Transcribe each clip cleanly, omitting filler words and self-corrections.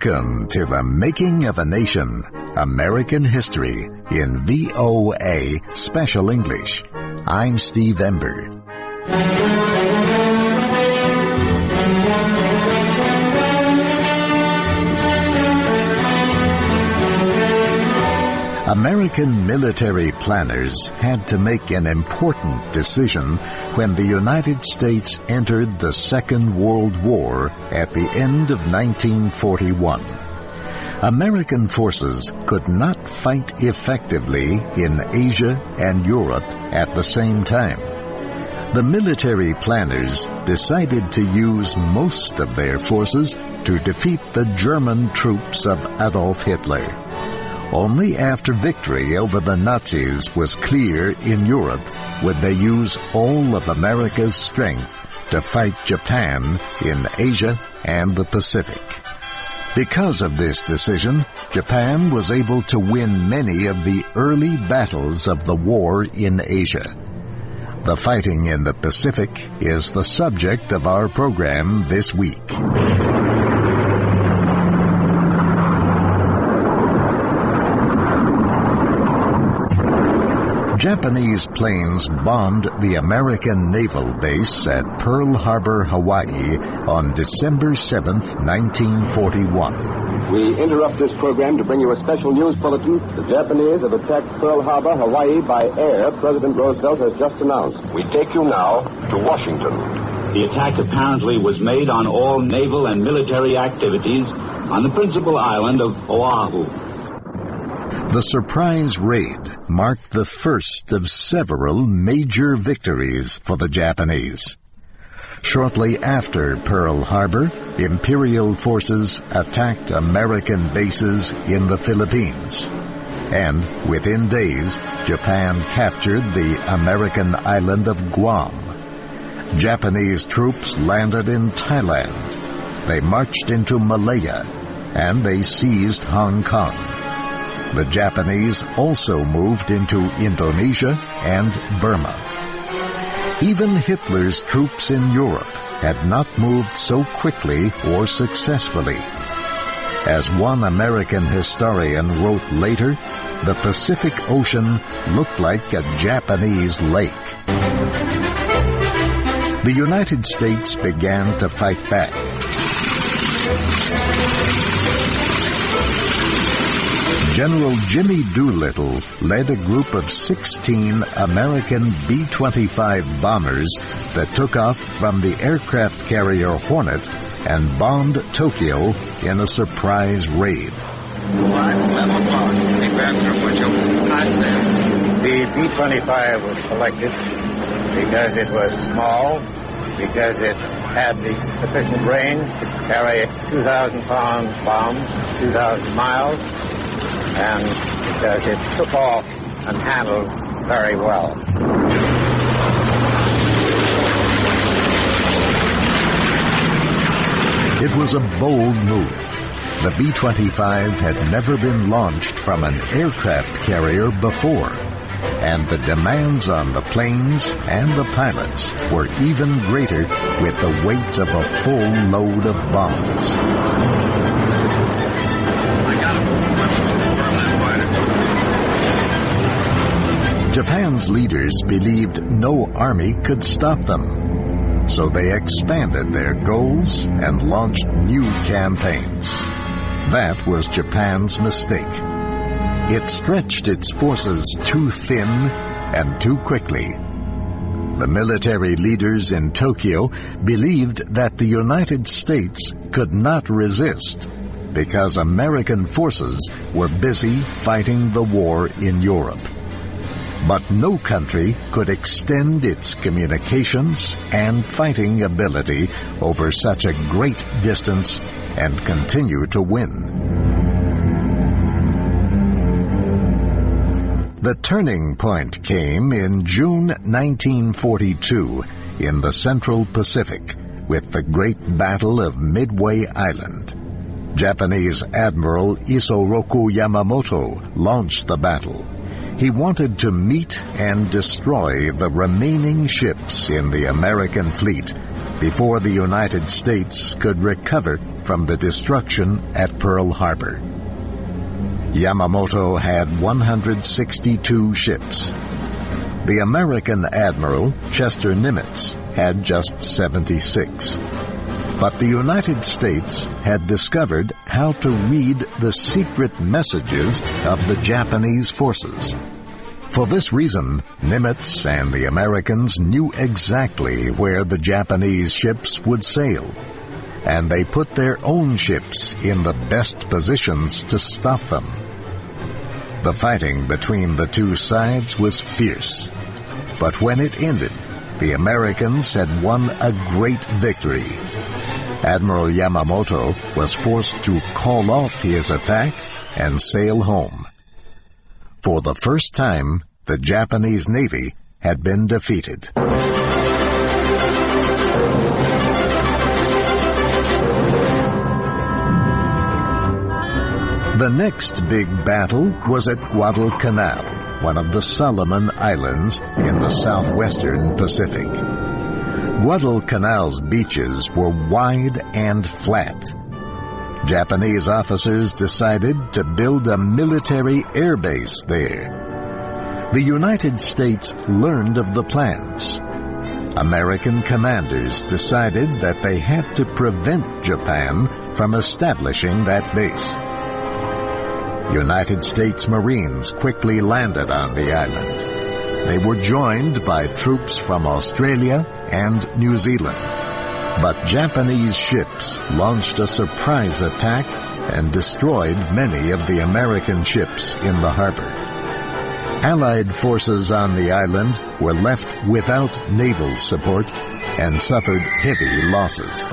Welcome to The Making of a Nation, American History in VOA Special English. I'm Steve Ember. American military planners had to make an important decision when the United States entered the Second World War at the end of 1941. American forces could not fight effectively in Asia and Europe at the same time. The military planners decided to use most of their forces to defeat the German troops of Adolf Hitler. Only after victory over the Nazis was clear in Europe would they use all of America's strength to fight Japan in Asia and the Pacific. Because of this decision, Japan was able to win many of the early battles of the war in Asia. The fighting in the Pacific is the subject of our program this week. Japanese planes bombed the American naval base at Pearl Harbor, Hawaii on December 7, 1941. We interrupt this program to bring you a special news bulletin. The Japanese have attacked Pearl Harbor, Hawaii by air, President Roosevelt has just announced. We take you now to Washington. The attack apparently was made on all naval and military activities on the principal island of Oahu. The surprise raid marked the first of several major victories for the Japanese. Shortly after Pearl Harbor, Imperial forces attacked American bases in the Philippines. And within days, Japan captured the American island of Guam. Japanese troops landed in Thailand. They marched into Malaya, and they seized Hong Kong. The Japanese also moved into Indonesia and Burma. Even Hitler's troops in Europe had not moved so quickly or successfully. As one American historian wrote later, the Pacific Ocean looked like a Japanese lake. The United States began to fight back. General Jimmy Doolittle led a group of 16 American B-25 bombers that took off from the aircraft carrier Hornet and bombed Tokyo in a surprise raid. The B-25 was selected because it was small, because it had the sufficient range to carry 2,000-pound bombs, 2,000 miles, and because it took off and handled very well. It was a bold move. The B-25 had never been launched from an aircraft carrier before, and the demands on the planes and the pilots were even greater with the weight of a full load of bombs. Japan's leaders believed no army could stop them, so they expanded their goals and launched new campaigns. That was Japan's mistake. It stretched its forces too thin and too quickly. The military leaders in Tokyo believed that the United States could not resist because American forces were busy fighting the war in Europe. But no country could extend its communications and fighting ability over such a great distance and continue to win. The turning point came in June 1942 in the Central Pacific with the Great Battle of Midway Island. Japanese Admiral Isoroku Yamamoto launched the battle. He wanted to meet and destroy the remaining ships in the American fleet before the United States could recover from the destruction at Pearl Harbor. Yamamoto had 162 ships. The American Admiral, Chester Nimitz, had just 76. But the United States had discovered how to read the secret messages of the Japanese forces. For this reason, Nimitz and the Americans knew exactly where the Japanese ships would sail, and they put their own ships in the best positions to stop them. The fighting between the two sides was fierce, but when it ended, the Americans had won a great victory. Admiral Yamamoto was forced to call off his attack and sail home. For the first time, the Japanese Navy had been defeated. The next big battle was at Guadalcanal, one of the Solomon Islands in the southwestern Pacific. Guadalcanal's beaches were wide and flat. Japanese officers decided to build a military airbase there. The United States learned of the plans. American commanders decided that they had to prevent Japan from establishing that base. United States Marines quickly landed on the island. They were joined by troops from Australia and New Zealand. But Japanese ships launched a surprise attack and destroyed many of the American ships in the harbor. Allied forces on the island were left without naval support and suffered heavy losses.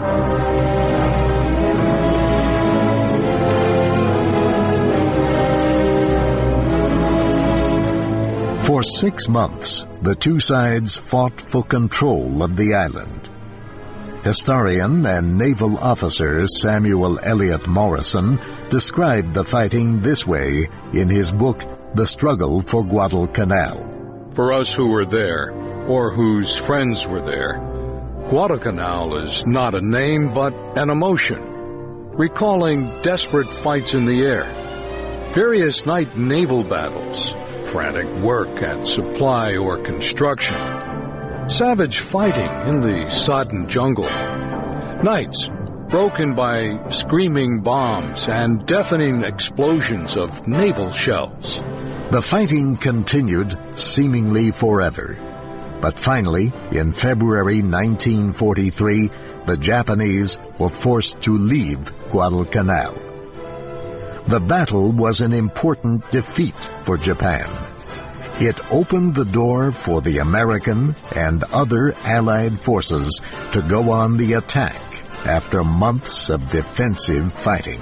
For 6 months, the two sides fought for control of the island. Historian and naval officer Samuel Eliot Morison described the fighting this way in his book, The Struggle for Guadalcanal. For us who were there, or whose friends were there, Guadalcanal is not a name but an emotion, recalling desperate fights in the air, various night naval battles, frantic work at supply or construction, savage fighting in the sodden jungle, nights broken by screaming bombs and deafening explosions of naval shells. The fighting continued seemingly forever. But finally, in February 1943, the Japanese were forced to leave Guadalcanal. The battle was an important defeat for Japan. It opened the door for the American and other Allied forces to go on the attack after months of defensive fighting.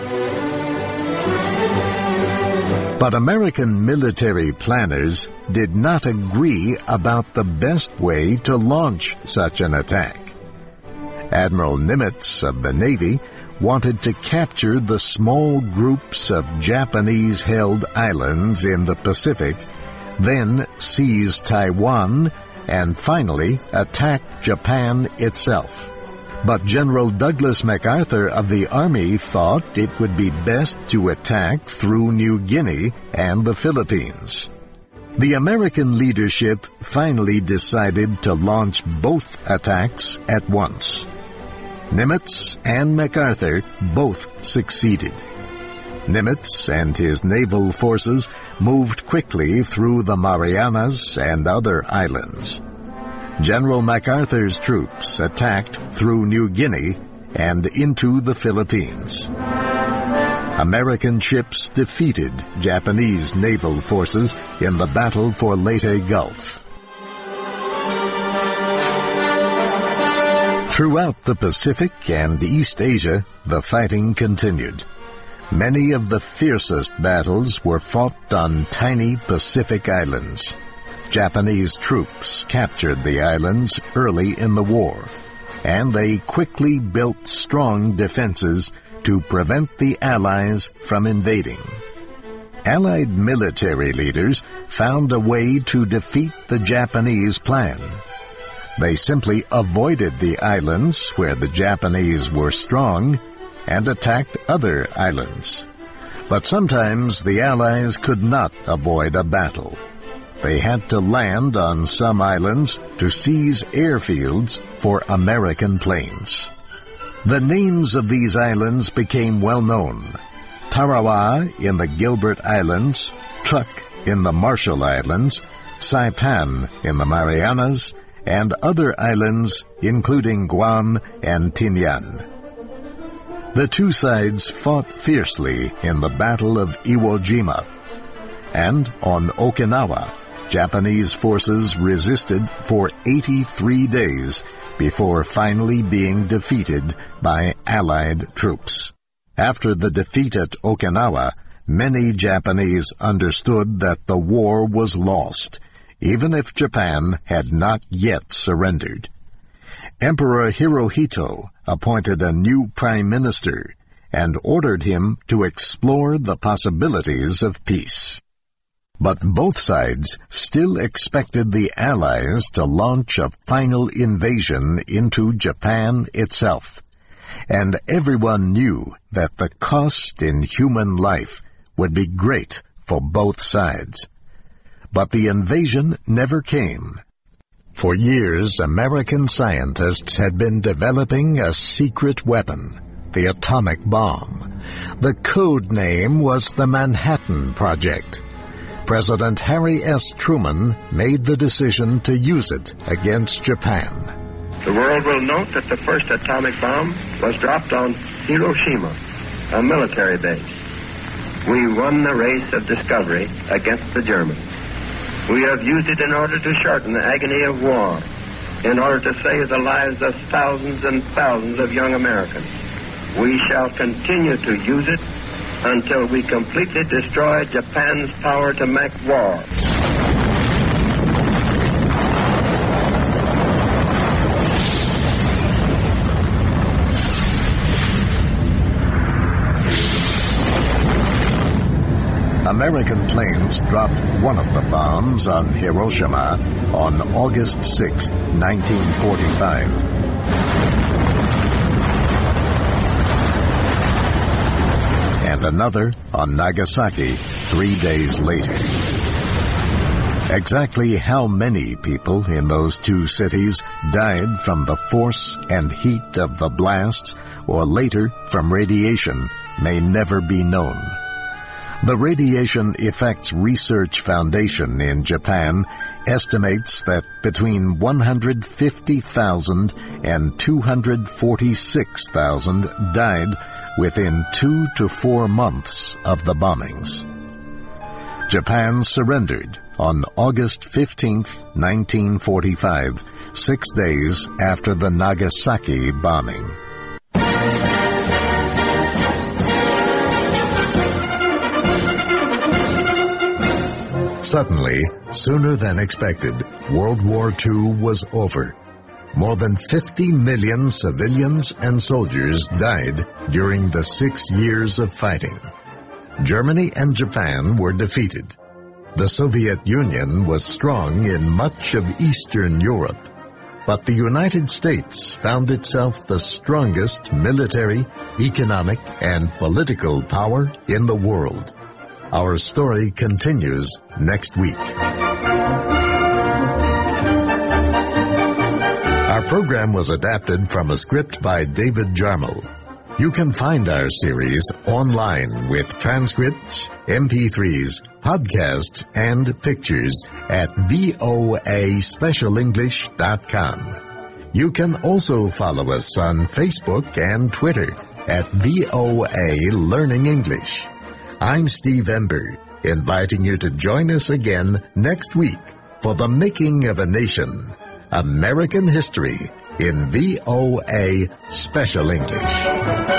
But American military planners did not agree about the best way to launch such an attack. Admiral Nimitz of the Navy wanted to capture the small groups of Japanese-held islands in the Pacific, then seize Taiwan, and finally attack Japan itself. But General Douglas MacArthur of the Army thought it would be best to attack through New Guinea and the Philippines. The American leadership finally decided to launch both attacks at once. Nimitz and MacArthur both succeeded. Nimitz and his naval forces moved quickly through the Marianas and other islands. General MacArthur's troops attacked through New Guinea and into the Philippines. American ships defeated Japanese naval forces in the battle for Leyte Gulf. Throughout the Pacific and East Asia, the fighting continued. Many of the fiercest battles were fought on tiny Pacific islands. Japanese troops captured the islands early in the war, and they quickly built strong defenses to prevent the Allies from invading. Allied military leaders found a way to defeat the Japanese plan. They simply avoided the islands where the Japanese were strong and attacked other islands. But sometimes the Allies could not avoid a battle. They had to land on some islands to seize airfields for American planes. The names of these islands became well known. Tarawa in the Gilbert Islands, Truk in the Marshall Islands, Saipan in the Marianas, and other islands including Guam and Tinian. The two sides fought fiercely in the Battle of Iwo Jima, and on Okinawa, Japanese forces resisted for 83 days before finally being defeated by Allied troops. After the defeat at Okinawa, many Japanese understood that the war was lost, even if Japan had not yet surrendered. Emperor Hirohito appointed a new prime minister and ordered him to explore the possibilities of peace. But both sides still expected the Allies to launch a final invasion into Japan itself, and everyone knew that the cost in human life would be great for both sides. But the invasion never came. For years, American scientists had been developing a secret weapon, the atomic bomb. The code name was the Manhattan Project. President Harry S. Truman made the decision to use it against Japan. The world will note that the first atomic bomb was dropped on Hiroshima, a military base. We won the race of discovery against the Germans. We have used it in order to shorten the agony of war, in order to save the lives of thousands and thousands of young Americans. We shall continue to use it until we completely destroy Japan's power to make war. American planes dropped one of the bombs on Hiroshima on August 6, 1945. And another on Nagasaki 3 days later. Exactly how many people in those two cities died from the force and heat of the blasts or later from radiation may never be known. The Radiation Effects Research Foundation in Japan estimates that between 150,000 and 246,000 died within 2 to 4 months of the bombings. Japan surrendered on August 15, 1945, 6 days after the Nagasaki bombing. Suddenly, sooner than expected, World War II was over. More than 50 million civilians and soldiers died during the 6 years of fighting. Germany and Japan were defeated. The Soviet Union was strong in much of Eastern Europe, but the United States found itself the strongest military, economic, and political power in the world. Our story continues next week. Our program was adapted from a script by David Jarmel. You can find our series online with transcripts, MP3s, podcasts, and pictures at voaspecialenglish.com. You can also follow us on Facebook and Twitter at VOA Learning English. I'm Steve Ember, inviting you to join us again next week for The Making of a Nation, American History in VOA Special English.